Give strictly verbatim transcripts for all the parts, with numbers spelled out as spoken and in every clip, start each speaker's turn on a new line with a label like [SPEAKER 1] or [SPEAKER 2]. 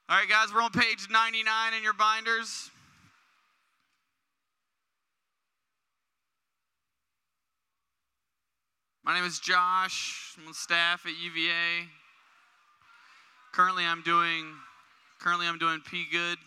[SPEAKER 1] All right, guys, we're on page ninety-nine in your binders. My name is Josh. I'm on staff at U V A. Currently, I'm doing currently I'm doing P Good.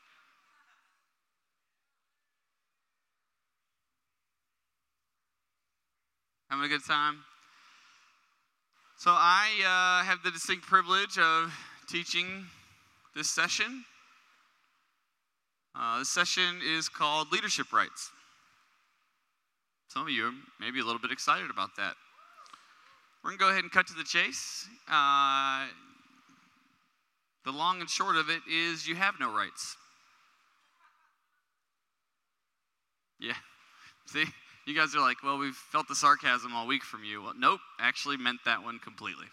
[SPEAKER 1] Having a good time. So I uh, have the distinct privilege of teaching this session. Uh, this session is called Leadership Rights. Some of you are maybe a little bit excited about that. We're going to go ahead and cut to the chase. Uh, the long and short of it is you have no rights. Yeah. See, you guys are like, well, we've felt the sarcasm all week from you. Well, nope, actually meant that one completely.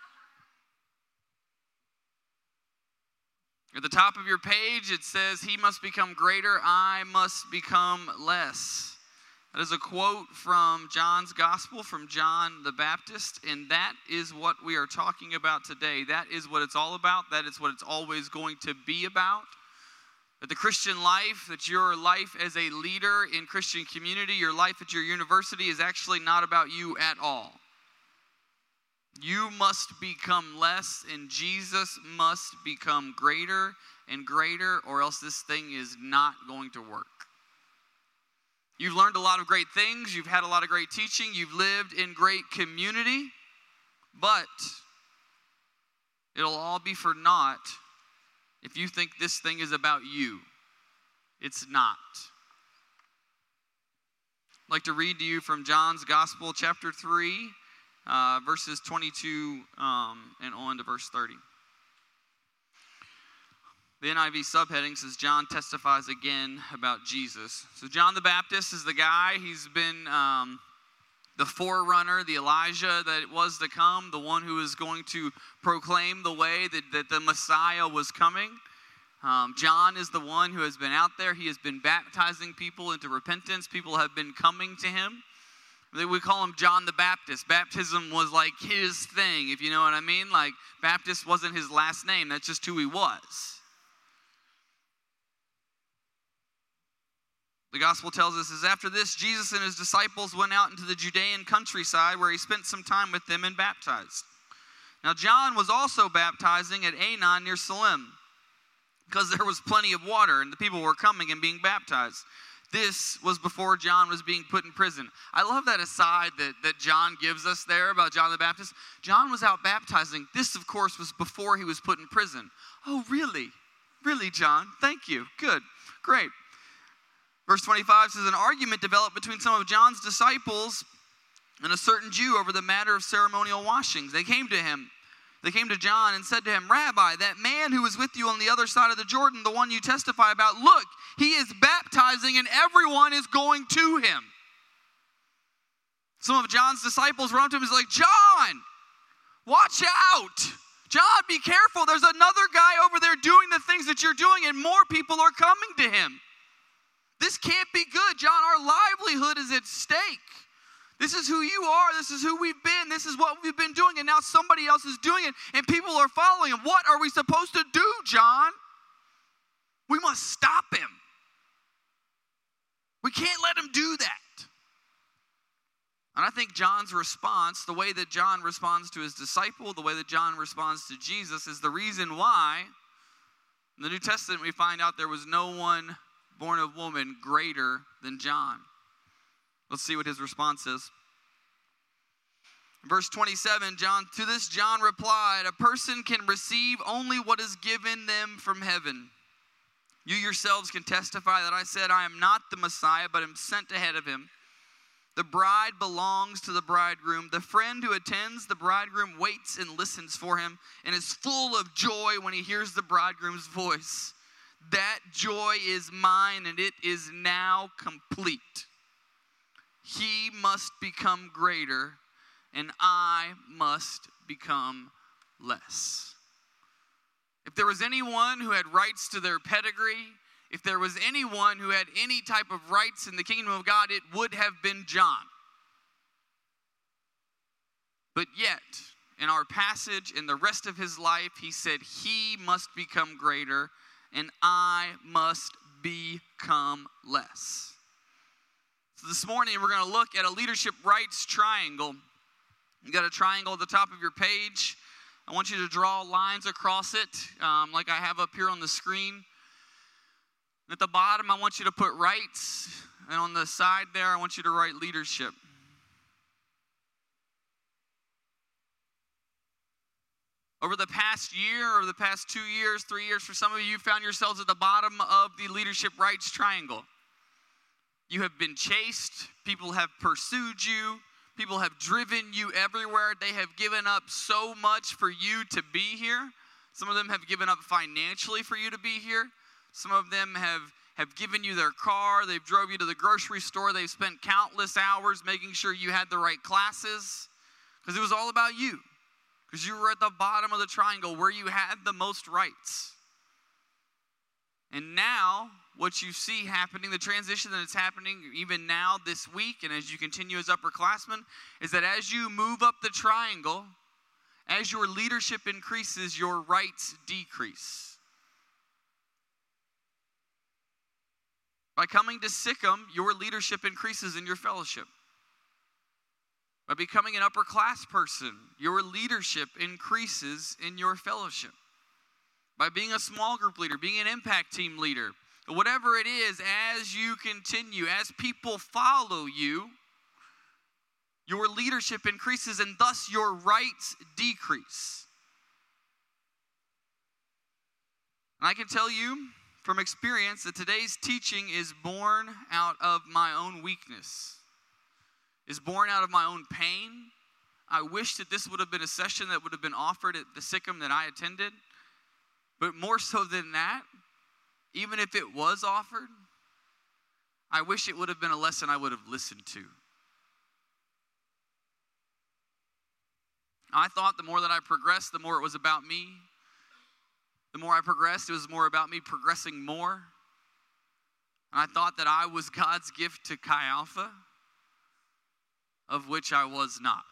[SPEAKER 1] At the top of your page, it says, he must become greater, I must become less. That is a quote from John's Gospel, from John the Baptist, and that is what we are talking about today. That is what it's all about. That is what it's always going to be about. That the Christian life, that your life as a leader in Christian community, your life at your university is actually not about you at all. You must become less, and Jesus must become greater and greater, or else this thing is not going to work. You've learned a lot of great things. You've had a lot of great teaching. You've lived in great community. But it'll all be for naught if you think this thing is about you. It's not. I'd like to read to you from John's Gospel, chapter three, uh, verses twenty-two um, and on to verse thirty. The N I V subheading says, John testifies again about Jesus. So John the Baptist is the guy. He's been um, the forerunner, the Elijah that it was to come, the one who is going to proclaim the way that, that the Messiah was coming. Um, John is the one who has been out there. He has been baptizing people into repentance. People have been coming to him. We call him John the Baptist. Baptism was like his thing, if you know what I mean. Like, Baptist wasn't his last name. That's just who he was. The gospel tells us, is after this, Jesus and his disciples went out into the Judean countryside where he spent some time with them and baptized. Now, John was also baptizing at Aenon near Salim because there was plenty of water and the people were coming and being baptized. This was before John was being put in prison. I love that aside that, that John gives us there about John the Baptist. John was out baptizing. This, of course, was before he was put in prison. Oh, really? Really, John? Thank you. Good. Great. Verse twenty-five says, an argument developed between some of John's disciples and a certain Jew over the matter of ceremonial washings. They came to him. They came to John and said to him, Rabbi, that man who was with you on the other side of the Jordan, the one you testify about, look, he is baptizing and everyone is going to him. Some of John's disciples run up to him and he's like, John, watch out. John, be careful. There's another guy over there doing the things that you're doing and more people are coming to him. This can't be good, John. Our livelihood is at stake. This is who you are. This is who we've been. This is what we've been doing. And now somebody else is doing it, and people are following him. What are we supposed to do, John? We must stop him. We can't let him do that. And I think John's response, the way that John responds to his disciple, the way that John responds to Jesus, is the reason why in the New Testament we find out there was no one born of woman greater than John. Let's see what his response is. Verse twenty-seven, John, to this John replied, a person can receive only what is given them from heaven. You yourselves can testify that I said I am not the Messiah, but am sent ahead of him. The bride belongs to the bridegroom. The friend who attends the bridegroom waits and listens for him and is full of joy when he hears the bridegroom's voice. That joy is mine, and it is now complete. He must become greater, and I must become less. If there was anyone who had rights to their pedigree, if there was anyone who had any type of rights in the kingdom of God, it would have been John. But yet, in our passage, in the rest of his life, he said, he must become greater and I must become less. So this morning, we're going to look at a leadership rights triangle. You got a triangle at the top of your page. I want you to draw lines across it, um, like I have up here on the screen. At the bottom, I want you to put rights, and on the side there, I want you to write leadership. Over the past year, or the past two years, three years, for some of you, you found yourselves at the bottom of the leadership rights triangle. You have been chased. People have pursued you. People have driven you everywhere. They have given up so much for you to be here. Some of them have given up financially for you to be here. Some of them have, have given you their car. They've drove you to the grocery store. They've spent countless hours making sure you had the right classes, because it was all about you. Because you were at the bottom of the triangle where you had the most rights. And now, what you see happening, the transition that's happening even now this week, and as you continue as upperclassmen, is that as you move up the triangle, as your leadership increases, your rights decrease. By coming to Sikkim, your leadership increases in your fellowship. By becoming an upper class person, your leadership increases in your fellowship. By being a small group leader, being an impact team leader, whatever it is, as you continue, as people follow you, your leadership increases and thus your rights decrease. And I can tell you from experience that today's teaching is born out of my own weakness. Is born out of my own pain. I wish that this would have been a session that would have been offered at the Sikkim that I attended. But more so than that, even if it was offered, I wish it would have been a lesson I would have listened to. I thought the more that I progressed, the more it was about me. The more I progressed, it was more about me progressing more. And I thought that I was God's gift to Chi Alpha, of which I was not.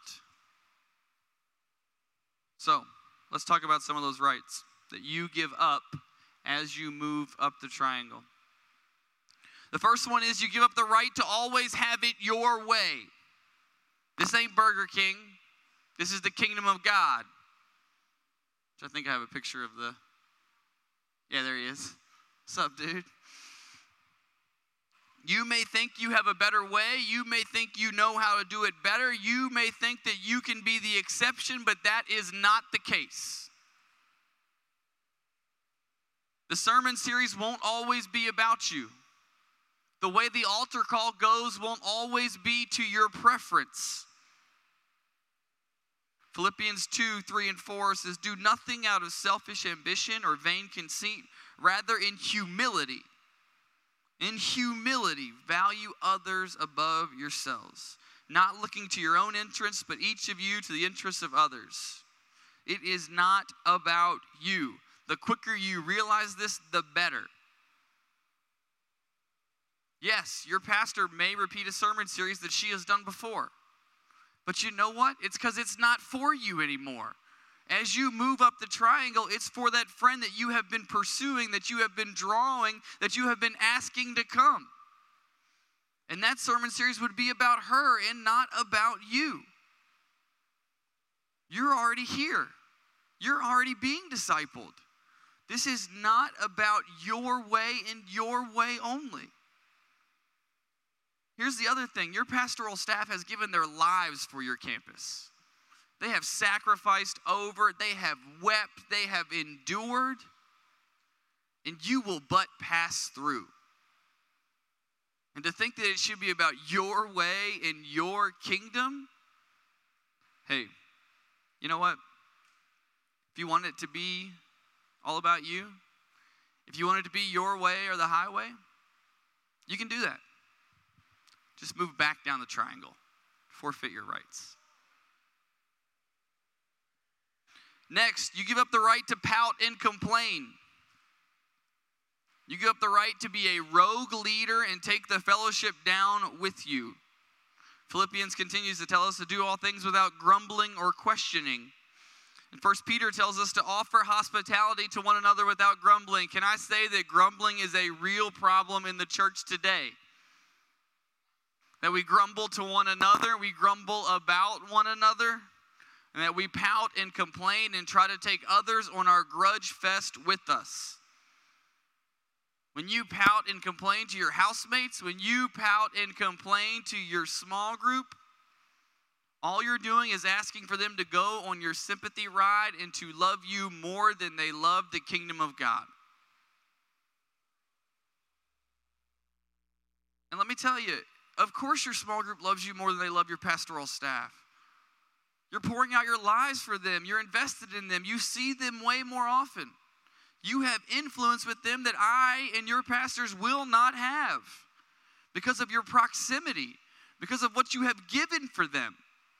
[SPEAKER 1] So, let's talk about some of those rights that you give up as you move up the triangle. The first one is you give up the right to always have it your way. This ain't Burger King. This is the kingdom of God. Which I think I have a picture of the... Yeah, there he is. What's up, dude? You may think you have a better way. You may think you know how to do it better. You may think that you can be the exception, but that is not the case. The sermon series won't always be about you. The way the altar call goes won't always be to your preference. Philippians two, three, and four says, do nothing out of selfish ambition or vain conceit, rather in humility. In humility, value others above yourselves, not looking to your own interests, but each of you to the interests of others. It is not about you. The quicker you realize this, the better. Yes, your pastor may repeat a sermon series that she has done before. But you know what? It's because it's not for you anymore. As you move up the triangle, it's for that friend that you have been pursuing, that you have been drawing, that you have been asking to come. And that sermon series would be about her and not about you. You're already here. You're already being discipled. This is not about your way and your way only. Here's the other thing. Your pastoral staff has given their lives for your campus. They have sacrificed over, they have wept, they have endured, and you will but pass through. And to think that it should be about your way and your kingdom, hey, you know what? If you want it to be all about you, if you want it to be your way or the highway, you can do that. Just move back down the triangle. Forfeit your rights. Next, you give up the right to pout and complain. You give up the right to be a rogue leader and take the fellowship down with you. Philippians continues to tell us to do all things without grumbling or questioning. And First Peter tells us to offer hospitality to one another without grumbling. Can I say that grumbling is a real problem in the church today? That we grumble to one another, we grumble about one another, and that we pout and complain and try to take others on our grudge fest with us. When you pout and complain to your housemates, when you pout and complain to your small group, all you're doing is asking for them to go on your sympathy ride and to love you more than they love the kingdom of God. And let me tell you, of course your small group loves you more than they love your pastoral staff. You're pouring out your lives for them. You're invested in them. You see them way more often. You have influence with them that I and your pastors will not have because of your proximity, because of what you have given for them.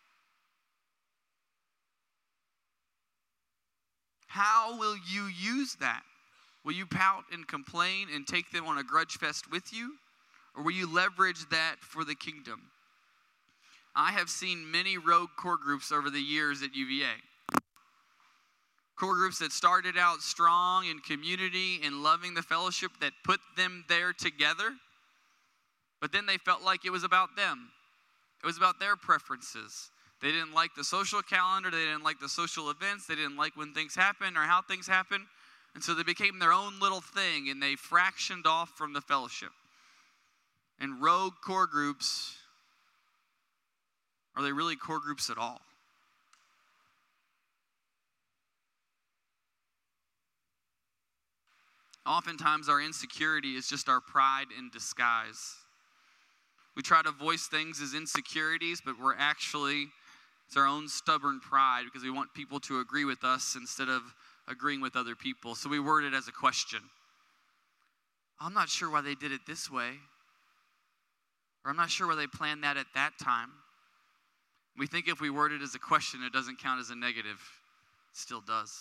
[SPEAKER 1] How will you use that? Will you pout and complain and take them on a grudge fest with you? Or will you leverage that for the kingdom? I have seen many rogue core groups over the years at U V A. Core groups that started out strong in community and loving the fellowship that put them there together, but then they felt like it was about them. It was about their preferences. They didn't like the social calendar. They didn't like the social events. They didn't like when things happen or how things happen. And so they became their own little thing, and they fractioned off from the fellowship. And rogue core groups, are they really core groups at all? Oftentimes our insecurity is just our pride in disguise. We try to voice things as insecurities, but we're actually, it's our own stubborn pride because we want people to agree with us instead of agreeing with other people. So we word it as a question. I'm not sure why they did it this way. Or I'm not sure why they planned that at that time. We think if we word it as a question, it doesn't count as a negative. It still does.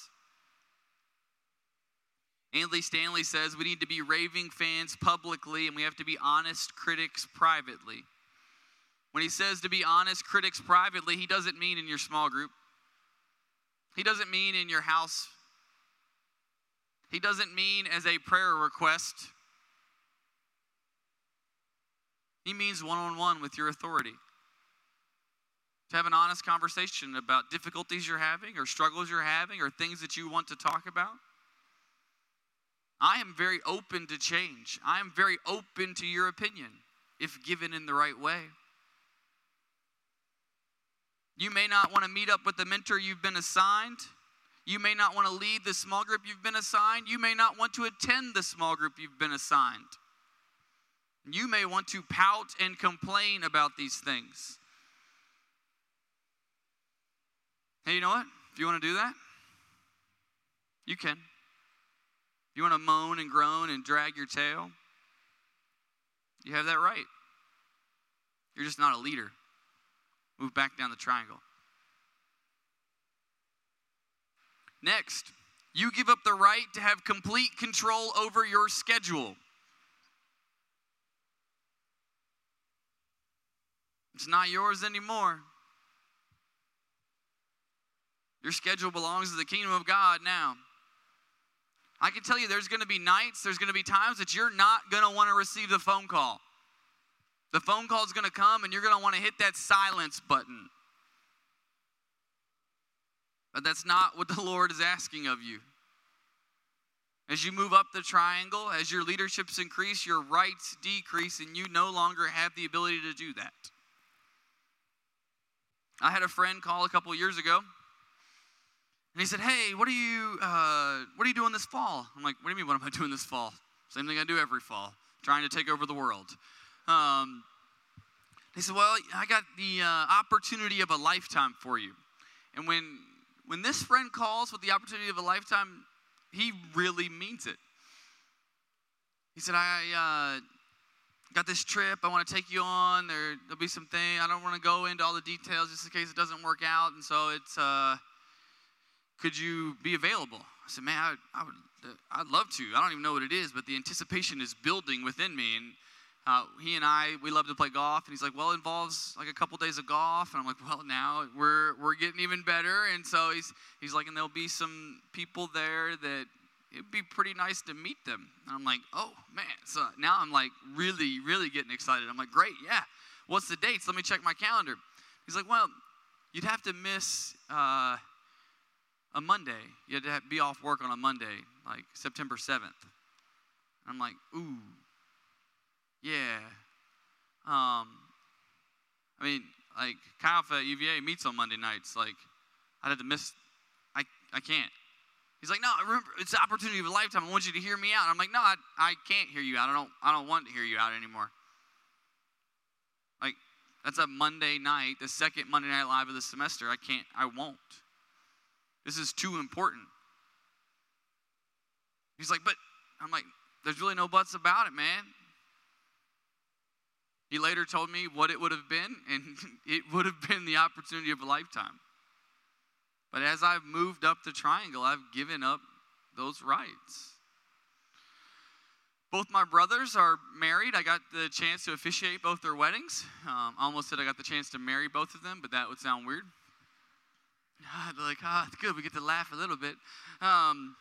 [SPEAKER 1] Andy Stanley says we need to be raving fans publicly and we have to be honest critics privately. When he says to be honest critics privately, he doesn't mean in your small group. He doesn't mean in your house. He doesn't mean as a prayer request. He means one-on-one with your authority. To have an honest conversation about difficulties you're having or struggles you're having or things that you want to talk about. I am very open to change. I am very open to your opinion if given in the right way. You may not want to meet up with the mentor you've been assigned. You may not want to lead the small group you've been assigned. You may not want to attend the small group you've been assigned. You may want to pout and complain about these things. Hey, you know what? If you want to do that, you can. If you want to moan and groan and drag your tail, you have that right. You're just not a leader. Move back down the triangle. Next, you give up the right to have complete control over your schedule. It's not yours anymore. Your schedule belongs to the kingdom of God now. I can tell you there's going to be nights, there's going to be times that you're not going to want to receive the phone call. The phone call is going to come and you're going to want to hit that silence button. But that's not what the Lord is asking of you. As you move up the triangle, as your leaderships increase, your rights decrease, and you no longer have the ability to do that. I had a friend call a couple years ago. And he said, hey, what are you uh, what are you doing this fall? I'm like, what do you mean, what am I doing this fall? Same thing I do every fall, trying to take over the world. Um, he said, well, I got the uh, opportunity of a lifetime for you. And when when this friend calls with the opportunity of a lifetime, he really means it. He said, I uh, got this trip I want to take you on. There, there'll be some things. I don't want to go into all the details just in case it doesn't work out. And so it's... Uh, Could you be available? I said, man, I, I would, I'd love to. I don't even know what it is, but the anticipation is building within me. And Uh, he and I, we love to play golf, and he's like, well, it involves like a couple days of golf, and I'm like, well, now we're we're getting even better, and so he's he's like, and there'll be some people there that it'd be pretty nice to meet them, and I'm like, oh man, so now I'm like really really getting excited. I'm like, great, yeah, what's the dates? Let me check my calendar. He's like, well, you'd have to miss uh, a Monday. You had to have, be off work on a Monday, like September seventh. I'm like, ooh. Yeah. Um, I mean, like, Chi Alpha at U V A meets on Monday nights. Like, I'd have to miss, I I can't. He's like, no, remember, it's the opportunity of a lifetime. I want you to hear me out. I'm like, no, I, I can't hear you out. I don't, I don't want to hear you out anymore. Like, that's a Monday night, the second Monday Night Live of the semester. I can't, I won't. This is too important. He's like, but, I'm like, there's really no buts about it, man. He later told me what it would have been, and it would have been the opportunity of a lifetime. But as I've moved up the triangle, I've given up those rights. Both my brothers are married. I got the chance to officiate both their weddings. Um, I almost said I got the chance to marry both of them, but that would sound weird. I'd be like, ah, oh, it's good. We get to laugh a little bit. Um,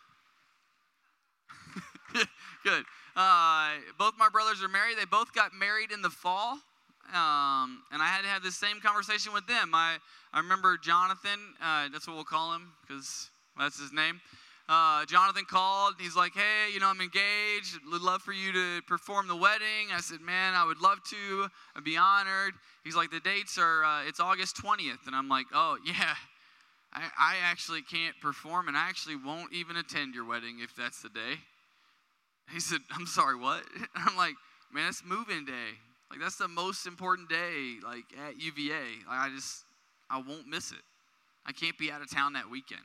[SPEAKER 1] good. Uh, both my brothers are married. They both got married in the fall. Um, and I had to have this same conversation with them. I, I remember Jonathan, uh, that's what we'll call him because that's his name. Uh, Jonathan called. He's like, hey, you know, I'm engaged. Would love for you to perform the wedding. I said, man, I would love to. I'd be honored. He's like, the dates are, uh, it's August twentieth. And I'm like, oh, yeah, I, I actually can't perform, and I actually won't even attend your wedding if that's the day. He said, I'm sorry, what? I'm like, man, it's move-in day. Like, that's the most important day, like, at U V A. Like, I just, I won't miss it. I can't be out of town that weekend.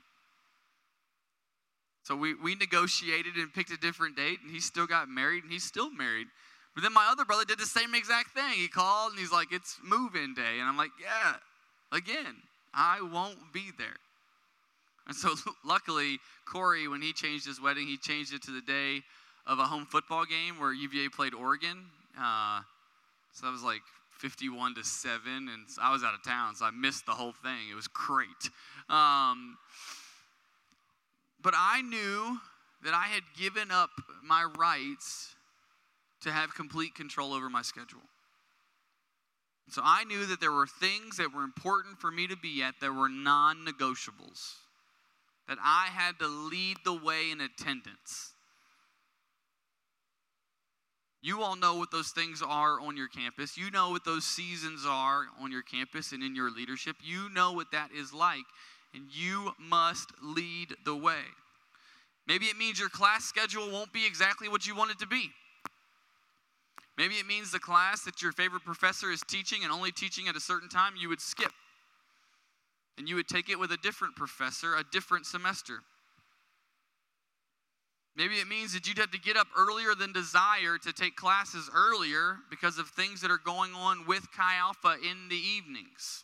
[SPEAKER 1] So we, we negotiated and picked a different date, and he still got married, and he's still married. But then my other brother did the same exact thing. He called, and he's like, it's move-in day. And I'm like, yeah, again, I won't be there. And so luckily, Corey, when he changed his wedding, he changed it to the day of a home football game where U V A played Oregon. Uh, so that was like fifty-one to seven, and I was out of town, so I missed the whole thing. It was great. Um, but I knew that I had given up my rights to have complete control over my schedule. So I knew that there were things that were important for me to be at that were non-negotiables, that I had to lead the way in attendance. You all know what those things are on your campus. You know what those seasons are on your campus and in your leadership. You know what that is like, and you must lead the way. Maybe it means your class schedule won't be exactly what you want it to be. Maybe it means the class that your favorite professor is teaching and only teaching at a certain time, you would skip. And you would take it with a different professor, a different semester. Maybe it means that you'd have to get up earlier than desired to take classes earlier because of things that are going on with Chi Alpha in the evenings.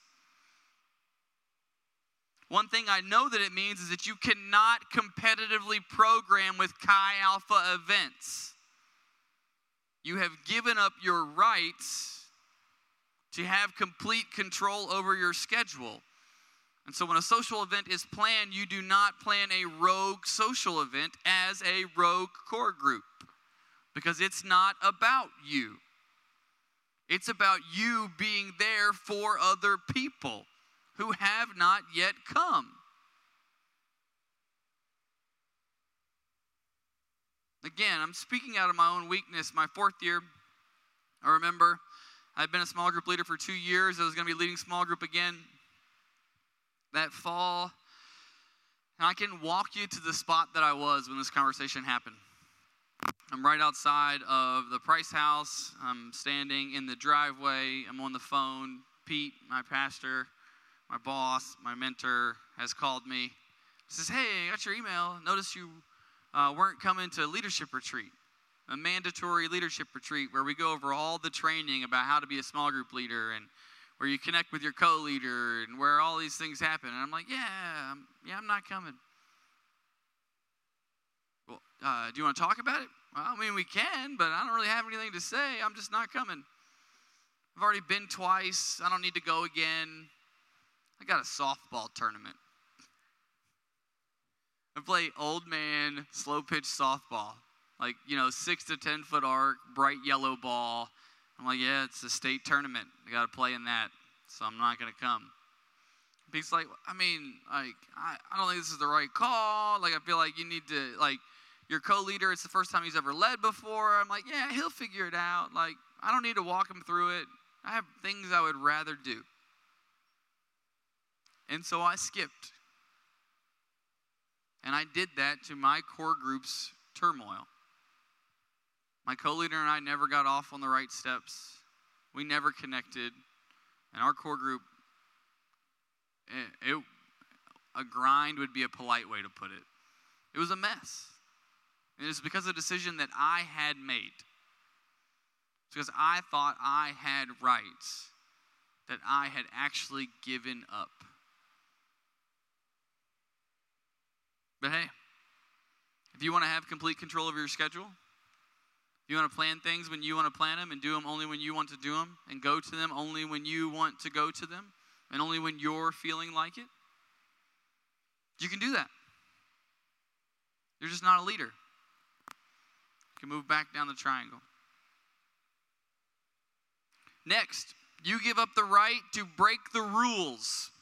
[SPEAKER 1] One thing I know that it means is that you cannot competitively program with Chi Alpha events. You have given up your rights to have complete control over your schedule. And so when a social event is planned, you do not plan a rogue social event as a rogue core group, because it's not about you. It's about you being there for other people who have not yet come. Again, I'm speaking out of my own weakness. My fourth year, I remember I'd been a small group leader for two years. I was going to be leading small group again that fall. And I can walk you to the spot that I was when this conversation happened. I'm right outside of the Price House. I'm standing in the driveway. I'm on the phone. Pete, my pastor, my boss, my mentor, has called me. He says, hey, I got your email. Notice you uh, weren't coming to leadership retreat, a mandatory leadership retreat where we go over all the training about how to be a small group leader and where you connect with your co-leader and where all these things happen. And I'm like, yeah, I'm, yeah, I'm not coming. Well, uh, do you want to talk about it? Well, I mean, we can, but I don't really have anything to say. I'm just not coming. I've already been twice. I don't need to go again. I got a softball tournament. I play old man, slow pitch softball. Like, you know, six to ten foot arc, bright yellow ball. I'm like, yeah, it's a state tournament. I got to play in that, so I'm not going to come. He's like, I mean, like, I, I don't think this is the right call. Like, I feel like you need to, like, your co-leader, it's the first time he's ever led before. I'm like, yeah, he'll figure it out. Like, I don't need to walk him through it. I have things I would rather do. And so I skipped. And I did that to my core group's turmoil. My co-leader and I never got off on the right steps. We never connected. And our core group, it, it, a grind would be a polite way to put it. It was a mess. And it was because of a decision that I had made. It's because I thought I had rights that I had actually given up. But hey, if you want to have complete control over your schedule, if you want to plan things when you want to plan them and do them only when you want to do them and go to them only when you want to go to them and only when you're feeling like it, you can do that. You're just not a leader. You can move back down the triangle. Next, you give up the right to break the rules.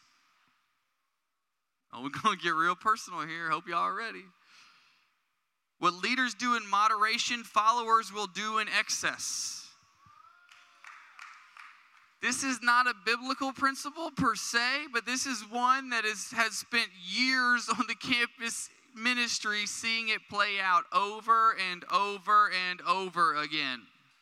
[SPEAKER 1] Oh, we're going to get real personal here. Hope y'all are ready. What leaders do in moderation, followers will do in excess. This is not a biblical principle per se, but this is one that is, has spent years on the campus ministry seeing it play out over and over and over again.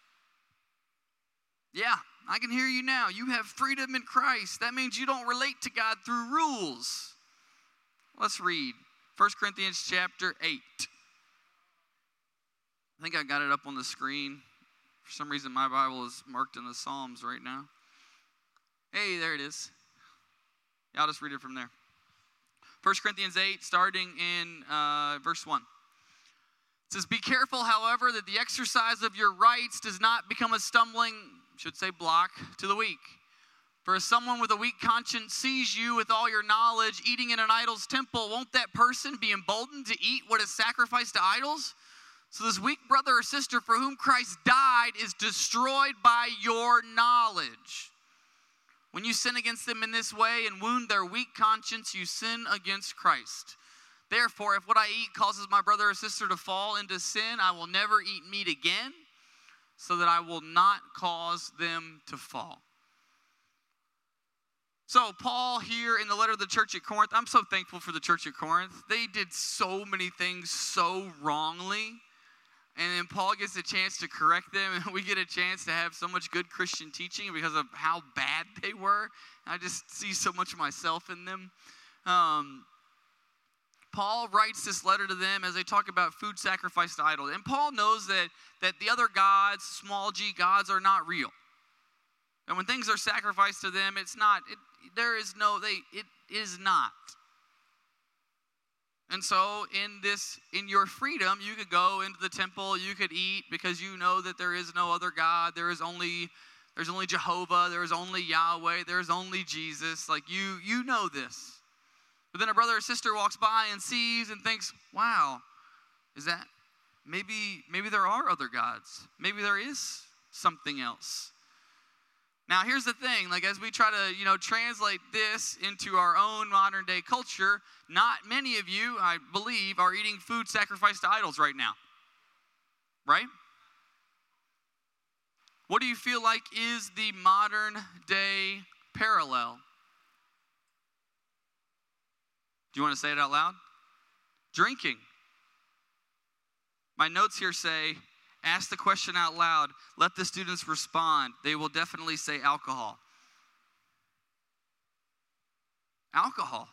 [SPEAKER 1] Yeah, I can hear you now. You have freedom in Christ. That means you don't relate to God through rules. Let's read First Corinthians chapter eight. I think I got it up on the screen. For some reason, my Bible is marked in the Psalms right now. Hey, there it is. Yeah, I'll just read it from there. First Corinthians eight, starting in uh, verse one. It says, "Be careful, however, that the exercise of your rights does not become a stumbling, should say block, to the weak. For if someone with a weak conscience sees you with all your knowledge eating in an idol's temple, won't that person be emboldened to eat what is sacrificed to idols? So this weak brother or sister for whom Christ died is destroyed by your knowledge. When you sin against them in this way and wound their weak conscience, you sin against Christ. Therefore, if what I eat causes my brother or sister to fall into sin, I will never eat meat again, so that I will not cause them to fall." So Paul here in the letter to the church at Corinth, I'm so thankful for the church at Corinth. They did so many things so wrongly. And then Paul gets a chance to correct them, and we get a chance to have so much good Christian teaching because of how bad they were. I just see so much of myself in them. Um, Paul writes this letter to them as they talk about food sacrificed to idols. And Paul knows that, that the other gods, small g gods, are not real. And when things are sacrificed to them, it's not, it, there is no, they, it is not. And so in this, in your freedom, you could go into the temple, you could eat because you know that there is no other God. There is only, there's only Jehovah, there is only Yahweh, there is only Jesus. Like you, you know this. But then a brother or sister walks by and sees and thinks, wow, is that, maybe, maybe there are other gods. Maybe there is something else. Now, here's the thing, like as we try to, you know, translate this into our own modern day culture, not many of you, I believe, are eating food sacrificed to idols right now. Right? What do you feel like is the modern day parallel? Do you want to say it out loud? Drinking. My notes here say, ask the question out loud. Let the students respond. They will definitely say alcohol. Alcohol.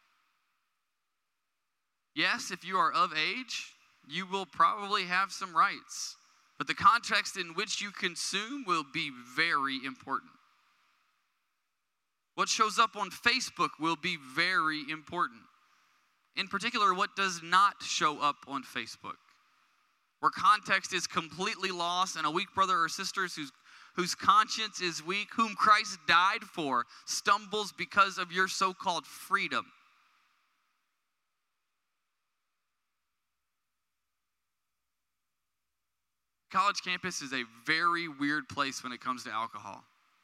[SPEAKER 1] Yes, if you are of age, you will probably have some rights. But the context in which you consume will be very important. What shows up on Facebook will be very important. In particular, what does not show up on Facebook. where context is completely lost, and a weak brother or sister whose, whose conscience is weak, whom Christ died for, stumbles because of your so-called freedom. College campus is a very weird place when it comes to alcohol.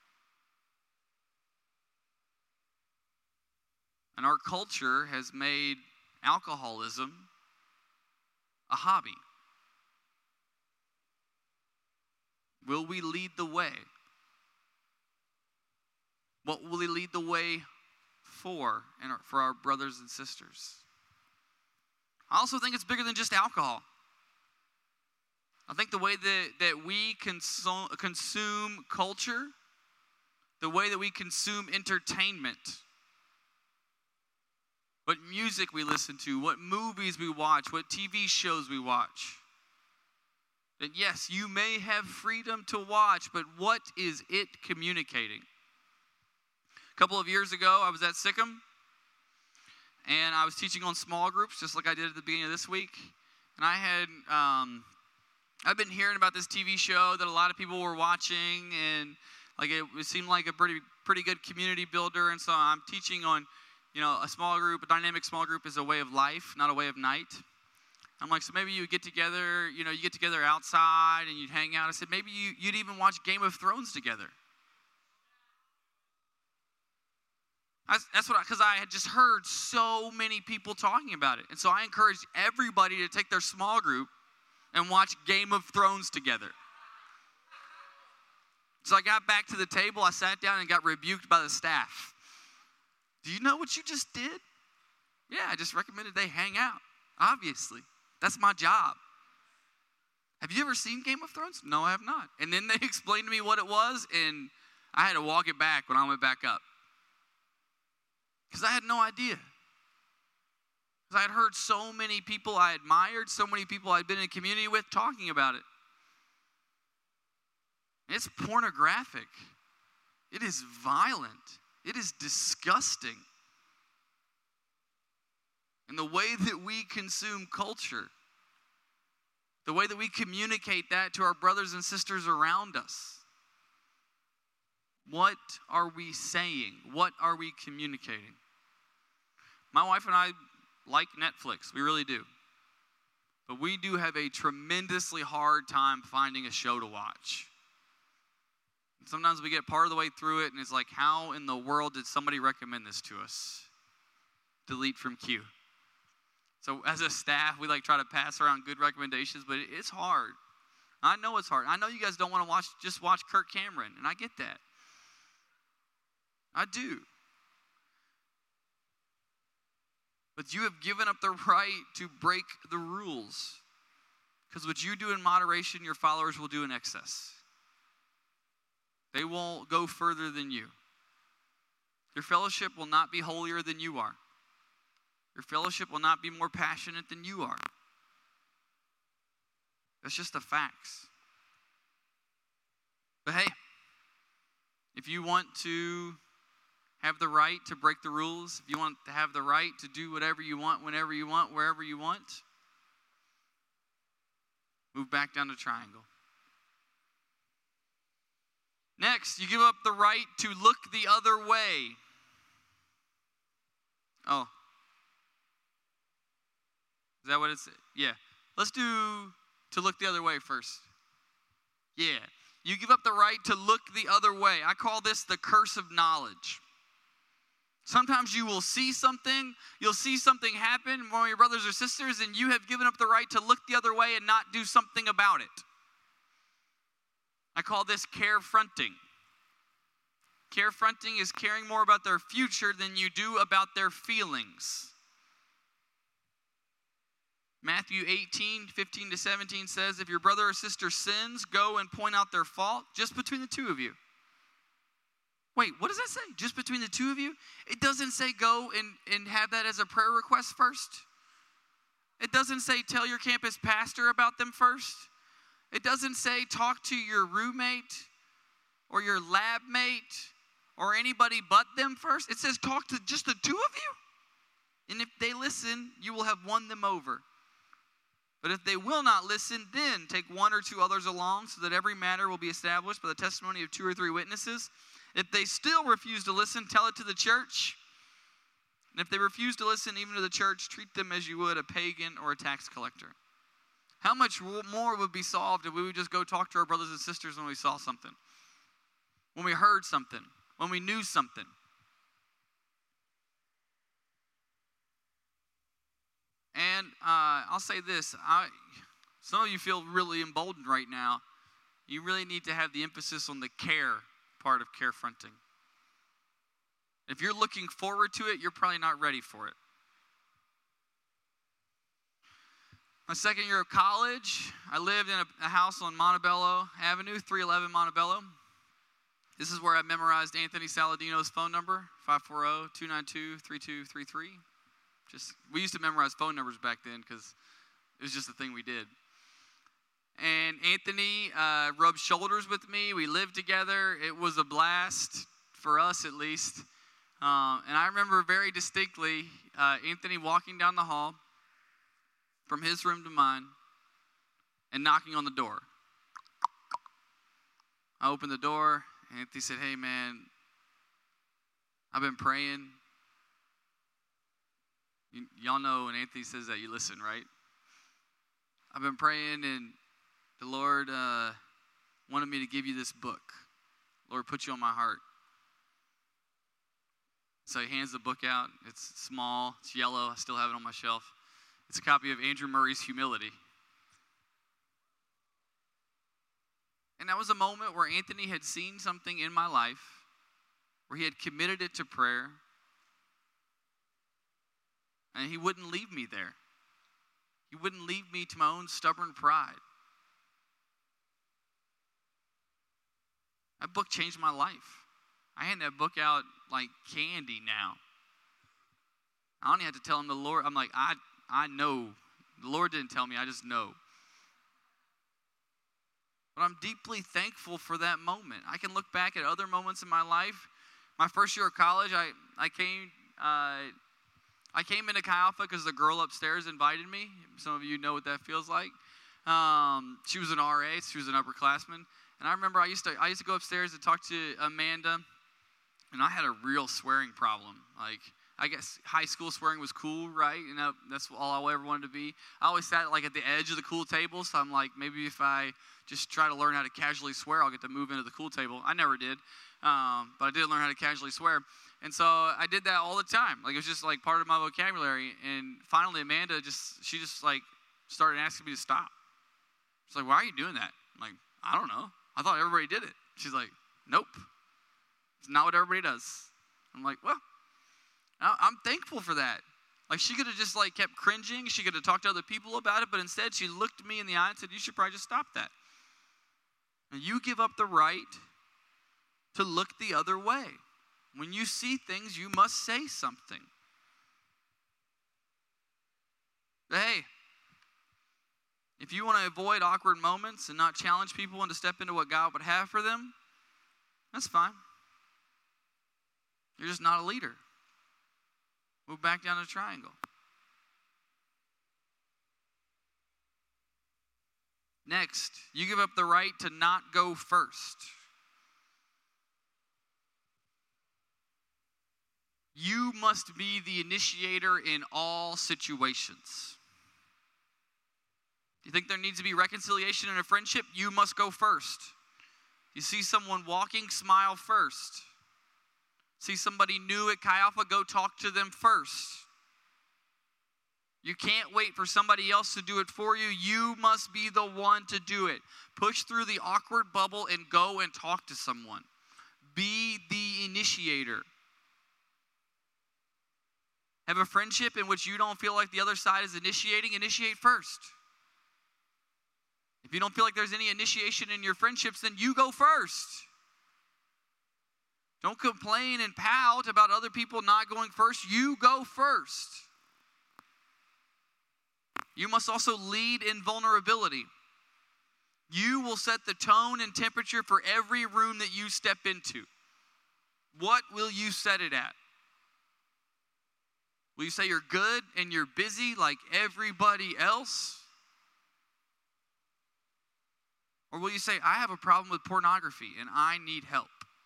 [SPEAKER 1] And our culture has made alcoholism a hobby. Will we lead the way? What will we lead the way for, and for our brothers and sisters? I also think it's bigger than just alcohol. I think the way that, that we consume, consume culture, the way that we consume entertainment, what music we listen to, what movies we watch, what T V shows we watch. That yes, you may have freedom to watch, but what is it communicating? A couple of years ago, I was at Sikkim, and I was teaching on small groups, just like I did at the beginning of this week. And I had, um, I've been hearing about this T V show that a lot of people were watching, and like it, it seemed like a pretty, pretty good community builder. And so I'm teaching on, you know, a small group, a dynamic small group is a way of life, not a way of night. I'm like, so maybe you get together, you know, you get together outside and you'd hang out. I said, maybe you, you'd even watch Game of Thrones together. That's, that's what, because I, I had just heard so many people talking about it. And so I encouraged everybody to take their small group and watch Game of Thrones together. So I got back to the table, I sat down and got rebuked by the staff. Do you know what you just did? Yeah, I just recommended they hang out. Obviously. That's my job. Have you ever seen Game of Thrones? No, I have not. And then they explained to me what it was, and I had to walk it back when I went back up. Because I had no idea. Because I had heard so many people I admired, so many people I'd been in community with talking about it. It's pornographic. It is violent. It is disgusting. And the way that we consume culture, the way that we communicate that to our brothers and sisters around us, what are we saying? What are we communicating? My wife and I like Netflix. We really do. But we do have a tremendously hard time finding a show to watch. Sometimes we get part of the way through it, and it's like, how in the world did somebody recommend this to us? Delete from queue. So as a staff, we like try to pass around good recommendations, but it's hard. I know it's hard. I know you guys don't want to watch just watch Kirk Cameron, and I get that. I do. But you have given up the right to break the rules. Because what you do in moderation, your followers will do in excess. They won't go further than you. Your fellowship will not be holier than you are. Your fellowship will not be more passionate than you are. That's just the facts. But hey, if you want to have the right to break the rules, if you want to have the right to do whatever you want, whenever you want, wherever you want, move back down to Triangle. Next, you give up the right to look the other way. Oh. Is that what it's? Yeah. Let's do to look the other way first. Yeah. You give up the right to look the other way. I call this the curse of knowledge. Sometimes you will see something, you'll see something happen, one of your brothers or sisters, and you have given up the right to look the other way and not do something about it. I call this carefronting. Carefronting is caring more about their future than you do about their feelings. Matthew eighteen, fifteen to seventeen says, if your brother or sister sins, go and point out their fault just between the two of you. Wait, what does that say? Just between the two of you? It doesn't say go and, and have that as a prayer request first. It doesn't say tell your campus pastor about them first. It doesn't say talk to your roommate or your lab mate or anybody but them first. It says talk to just the two of you. And if they listen, you will have won them over. But if they will not listen, then take one or two others along, so that every matter will be established by the testimony of two or three witnesses. If they still refuse to listen, tell it to the church. And if they refuse to listen even to the church, treat them as you would a pagan or a tax collector. How much more would be solved if we would just go talk to our brothers and sisters when we saw something, when we heard something, when we knew something? And uh, I'll say this. I, some of you feel really emboldened right now. You really need to have the emphasis on the care part of Carefronting. If you're looking forward to it, you're probably not ready for it. My second year of college, I lived in a, a house on Montebello Avenue, three eleven Montebello. This is where I memorized Anthony Saladino's phone number, five four zero, two nine two, three two three three. Just, we used to memorize phone numbers back then because it was just a thing we did. And Anthony uh, rubbed shoulders with me. We lived together. It was a blast, for us at least. Uh, and I remember very distinctly uh, Anthony walking down the hall from his room to mine and knocking on the door. I opened the door, and Anthony said, "Hey, man, I've been praying." Y- y'all know when Anthony says that, you listen, right? I've been praying, and the Lord uh, wanted me to give you this book. Lord put you on my heart. So he hands the book out. It's small. It's yellow. I still have it on my shelf. It's a copy of Andrew Murray's Humility. And that was a moment where Anthony had seen something in my life, where he had committed it to prayer, and he wouldn't leave me there. He wouldn't leave me to my own stubborn pride. That book changed my life. I hand that book out like candy now. I don't even have to tell him the Lord. I'm like, I, I know. The Lord didn't tell me. I just know. But I'm deeply thankful for that moment. I can look back at other moments in my life. My first year of college, I, I came... Uh, I came into Chi Alpha because the girl upstairs invited me. Some of you know what that feels like. Um, she was an R A. She was an upperclassman. And I remember I used to I used to go upstairs and talk to Amanda, and I had a real swearing problem. Like, I guess high school swearing was cool, right? You know, that's all I ever wanted to be. I always sat like at the edge of the cool table, so I'm like, maybe if I just try to learn how to casually swear, I'll get to move into the cool table. I never did, um, but I did learn how to casually swear. And so I did that all the time. Like, it was just like part of my vocabulary. And finally, Amanda just, she just like started asking me to stop. She's like, "Why are you doing that?" I'm like, "I don't know. I thought everybody did it." She's like, "Nope. It's not what everybody does." I'm like, well, I'm thankful for that. Like, she could have just like kept cringing. She could have talked to other people about it. But instead, she looked me in the eye and said, "You should probably just stop that. And you give up the right to look the other way. When you see things, you must say something." But hey, if you want to avoid awkward moments and not challenge people and to step into what God would have for them, that's fine. You're just not a leader. Move back down to the triangle. Next, you give up the right to not go first. You must be the initiator in all situations. You think there needs to be reconciliation in a friendship? You must go first. You see someone walking, smile first. See somebody new at Chi Alpha, go talk to them first. You can't wait for somebody else to do it for you. You must be the one to do it. Push through the awkward bubble and go and talk to someone. Be the initiator. Have a friendship in which you don't feel like the other side is initiating, initiate first. If you don't feel like there's any initiation in your friendships, then you go first. Don't complain and pout about other people not going first. You go first. You must also lead in vulnerability. You will set the tone and temperature for every room that you step into. What will you set it at? Will you say you're good and you're busy like everybody else? Or will you say, I have a problem with pornography and I need help?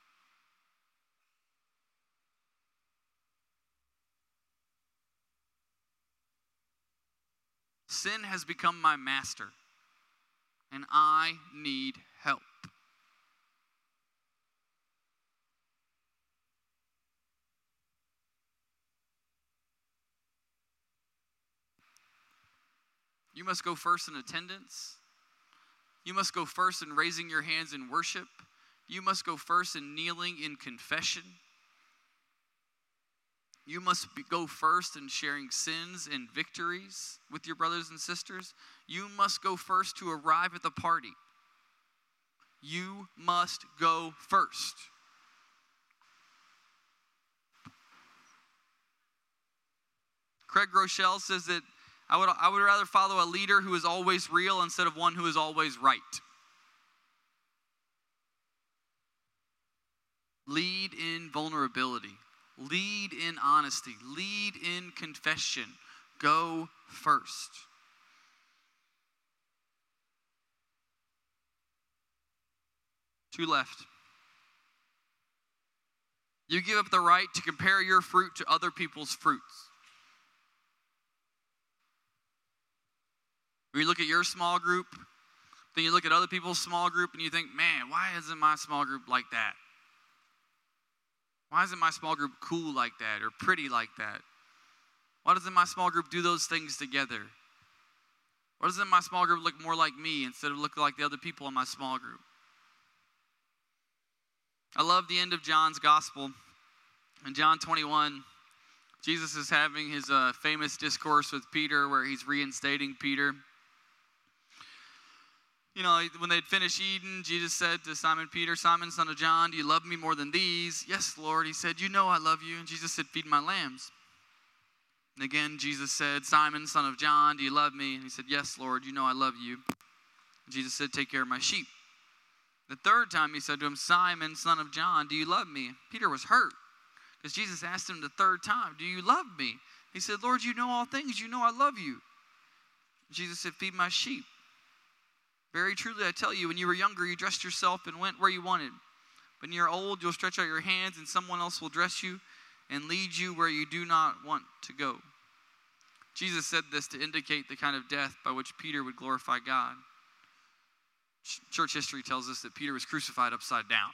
[SPEAKER 1] Sin has become my master, and I need help. You must go first in attendance. You must go first in raising your hands in worship. You must go first in kneeling in confession. You must be, go first in sharing sins and victories with your brothers and sisters. You must go first to arrive at the party. You must go first. Craig Groeschel says that I would, I would rather follow a leader who is always real instead of one who is always right. Lead in vulnerability. Lead in honesty. Lead in confession. Go first. Two left. You give up the right to compare your fruit to other people's fruits. When you look at your small group, then you look at other people's small group and you think, man, why isn't my small group like that? Why isn't my small group cool like that or pretty like that? Why doesn't my small group do those things together? Why doesn't my small group look more like me instead of looking like the other people in my small group? I love the end of John's gospel. In John twenty-one, Jesus is having his uh, famous discourse with Peter where he's reinstating Peter. You know, when they'd finished eating, Jesus said to Simon Peter, Simon, son of John, do you love me more than these? Yes, Lord. He said, you know I love you. And Jesus said, feed my lambs. And again, Jesus said, Simon, son of John, do you love me? And he said, yes, Lord, you know I love you. And Jesus said, take care of my sheep. The third time he said to him, Simon, son of John, do you love me? Peter was hurt because Jesus asked him the third time, do you love me? He said, Lord, you know all things. You know I love you. Jesus said, feed my sheep. Very truly, I tell you, when you were younger, you dressed yourself and went where you wanted. When you're old, you'll stretch out your hands and someone else will dress you and lead you where you do not want to go. Jesus said this to indicate the kind of death by which Peter would glorify God. Church history tells us that Peter was crucified upside down.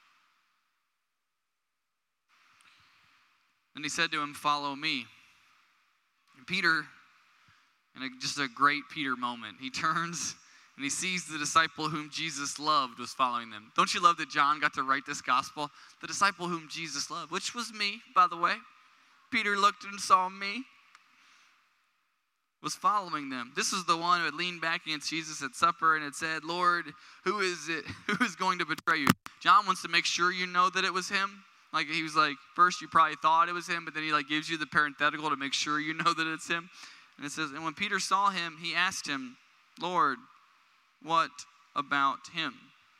[SPEAKER 1] Then he said to him, follow me. And Peter, in a, just a great Peter moment, he turns and he sees the disciple whom Jesus loved was following them. Don't you love that John got to write this gospel? The disciple whom Jesus loved, which was me, by the way. Peter looked and saw me, was following them. This is the one who had leaned back against Jesus at supper and had said, Lord, who is it? Who is going to betray you? John wants to make sure you know that it was him. Like he was like, first you probably thought it was him, but then he like gives you the parenthetical to make sure you know that it's him. And it says, and when Peter saw him, he asked him, Lord, what about him?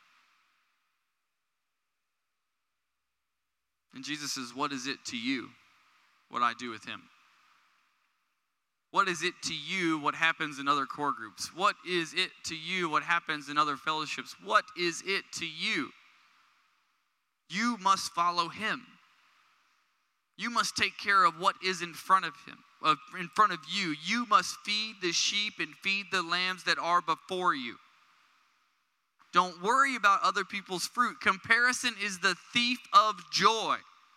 [SPEAKER 1] And Jesus says, what is it to you what I do with him? What is it to you what happens in other core groups? What is it to you what happens in other fellowships? What is it to you? You must follow him. You must take care of what is in front of him, of, in front of you. You must feed the sheep and feed the lambs that are before you. Don't worry about other people's fruit. Comparison is the thief of joy.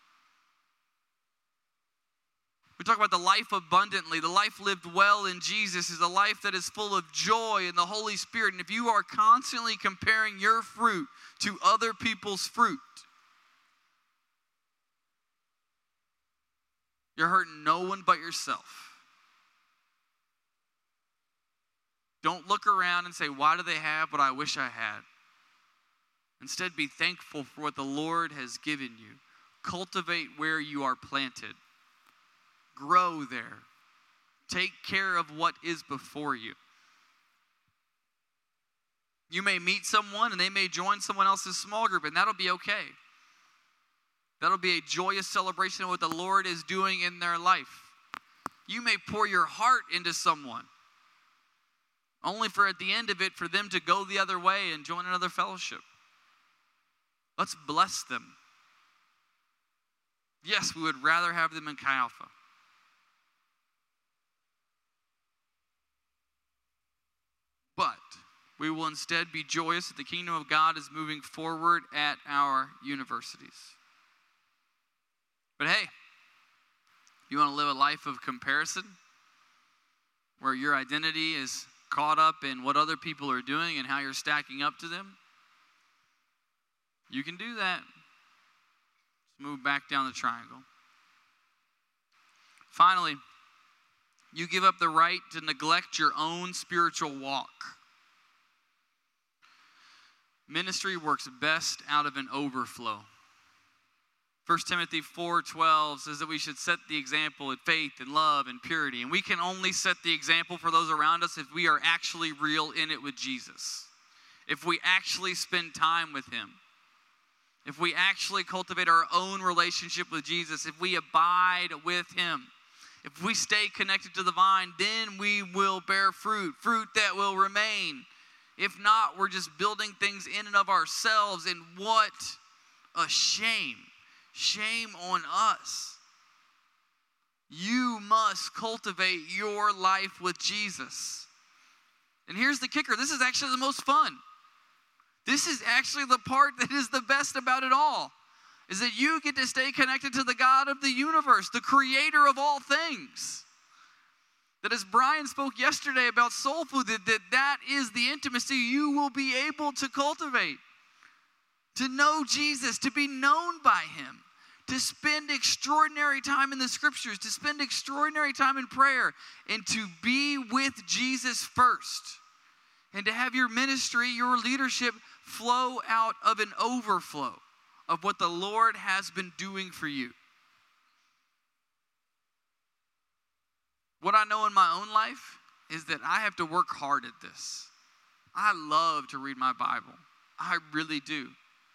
[SPEAKER 1] We talk about the life abundantly. The life lived well in Jesus is a life that is full of joy in the Holy Spirit. And if you are constantly comparing your fruit to other people's fruit, you're hurting no one but yourself. Don't look around and say, why do they have what I wish I had? Instead, be thankful for what the Lord has given you. Cultivate where you are planted. Grow there. Take care of what is before you. You may meet someone and they may join someone else's small group, and that'll be okay. That'll be a joyous celebration of what the Lord is doing in their life. You may pour your heart into someone. only for at the end of it for them to go the other way and join another fellowship. Let's bless them. Yes, we would rather have them in Chi Alpha. But we will instead be joyous that the kingdom of God is moving forward at our universities. But hey, you want to live a life of comparison where your identity is caught up in what other people are doing and how you're stacking up to them? You can do that. Let's move back down the triangle. Finally, you give up the right to neglect your own spiritual walk. Ministry works best out of an overflow. First Timothy four twelve says that we should set the example in faith and love and purity. And we can only set the example for those around us if we are actually real in it with Jesus. If we actually spend time with him. If we actually cultivate our own relationship with Jesus. If we abide with him. If we stay connected to the vine, then we will bear fruit. Fruit that will remain. If not, we're just building things in and of ourselves. And what a shame. Shame on us. You must cultivate your life with Jesus. And here's the kicker. This is actually the most fun. This is actually the part that is the best about it all. Is that you get to stay connected to the God of the universe, the creator of all things. That as Brian spoke yesterday about soul food, that, that that is the intimacy you will be able to cultivate. To know Jesus, to be known by him. To spend extraordinary time in the scriptures, to spend extraordinary time in prayer, and to be with Jesus first. And to have your ministry, your leadership flow out of an overflow of what the Lord has been doing for you. What I know in my own life is that I have to work hard at this. I love to read my Bible. I really do.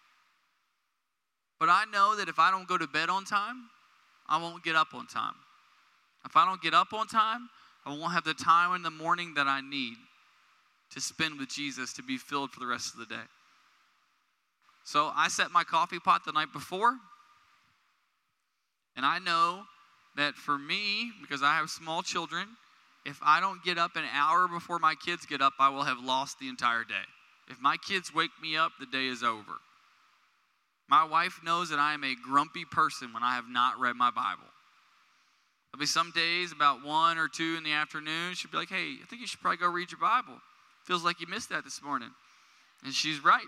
[SPEAKER 1] But I know that if I don't go to bed on time, I won't get up on time. If I don't get up on time, I won't have the time in the morning that I need to spend with Jesus to be filled for the rest of the day. So I set my coffee pot the night before. And I know that for me, because I have small children, if I don't get up an hour before my kids get up, I will have lost the entire day. If my kids wake me up, the day is over. My wife knows that I am a grumpy person when I have not read my Bible. There'll be some days about one or two in the afternoon, she'll be like, hey, I think you should probably go read your Bible. Feels like you missed that this morning. And she's right.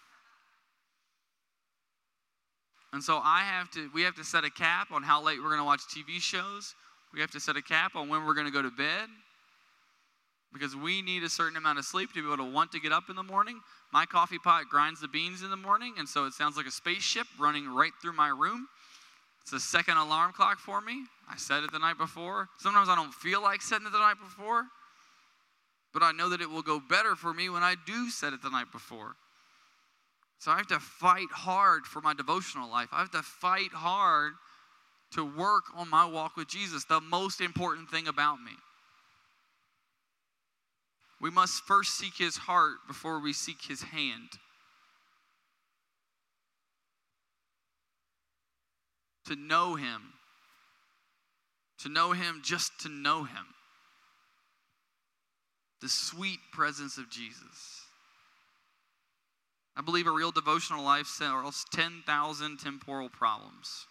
[SPEAKER 1] And so I have to, we have to set a cap on how late we're going to watch T V shows. We have to set a cap on when we're going to go to bed. Because we need a certain amount of sleep to be able to want to get up in the morning. My coffee pot grinds the beans in the morning, and so it sounds like a spaceship running right through my room. It's a second alarm clock for me. I set it the night before. Sometimes I don't feel like setting it the night before, but I know that it will go better for me when I do set it the night before. So I have to fight hard for my devotional life. I have to fight hard to work on my walk with Jesus, the most important thing about me. We must first seek his heart before we seek his hand. To know him. To know him just to know him. The sweet presence of Jesus. I believe a real devotional life solves ten thousand temporal problems.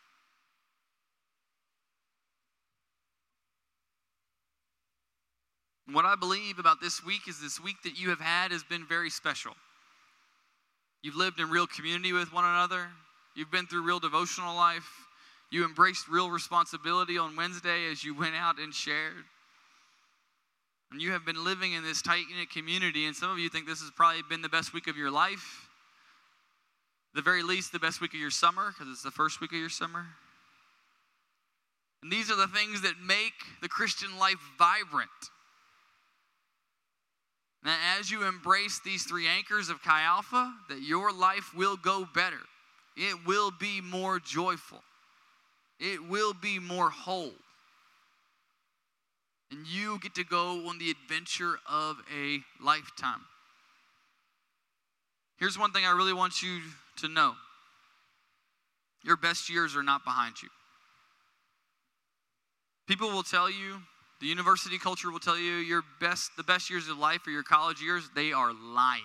[SPEAKER 1] What I believe about this week is this week that you have had has been very special. You've lived in real community with one another. You've been through real devotional life. You embraced real responsibility on Wednesday as you went out and shared. And you have been living in this tight-knit community, and some of you think this has probably been the best week of your life. At the very least, the best week of your summer, because it's the first week of your summer. And these are the things that make the Christian life vibrant. Now, as you embrace these three anchors of Chi Alpha, that your life will go better. It will be more joyful. It will be more whole. And you get to go on the adventure of a lifetime. Here's one thing I really want you to know. Your best years are not behind you. People will tell you, the university culture will tell you, your best, the best years of life are your college years. They are lying.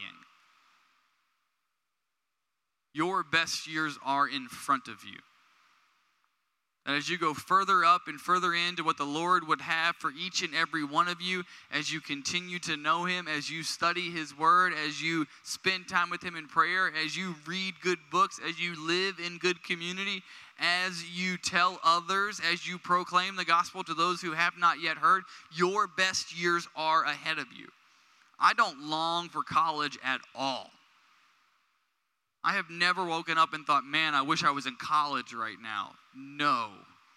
[SPEAKER 1] Your best years are in front of you. And as you go further up and further into what the Lord would have for each and every one of you, as you continue to know Him, as you study His Word, as you spend time with Him in prayer, as you read good books, as you live in good community, as you tell others, as you proclaim the gospel to those who have not yet heard, your best years are ahead of you. I don't long for college at all. I have never woken up and thought, man, I wish I was in college right now. No.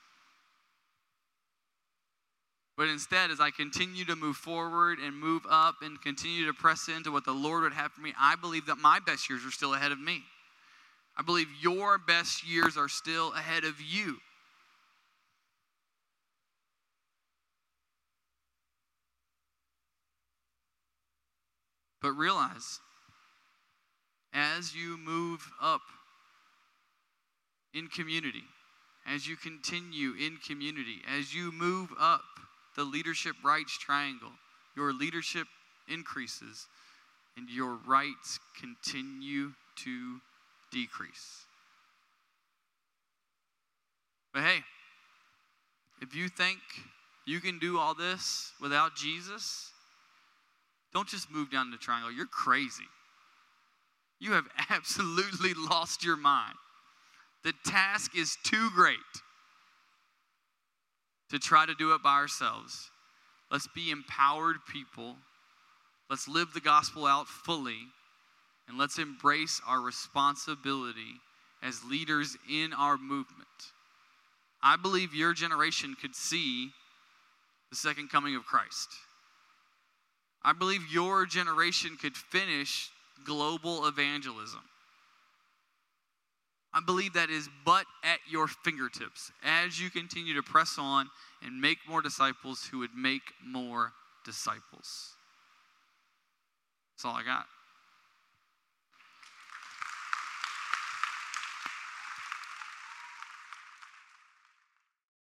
[SPEAKER 1] But instead, as I continue to move forward and move up and continue to press into what the Lord would have for me, I believe that my best years are still ahead of me. I believe your best years are still ahead of you. But realize, as you move up in community, as you continue in community, as you move up the leadership rights triangle, your leadership increases and your rights continue to decrease. But hey, if you think you can do all this without Jesus, don't just move down the triangle. You're crazy. You have absolutely lost your mind. The task is too great to try to do it by ourselves. Let's be empowered people. Let's live the gospel out fully. And let's embrace our responsibility as leaders in our movement. I believe your generation could see the second coming of Christ. I believe your generation could finish global evangelism. I believe that is but at your fingertips as you continue to press on and make more disciples who would make more disciples. That's all I got.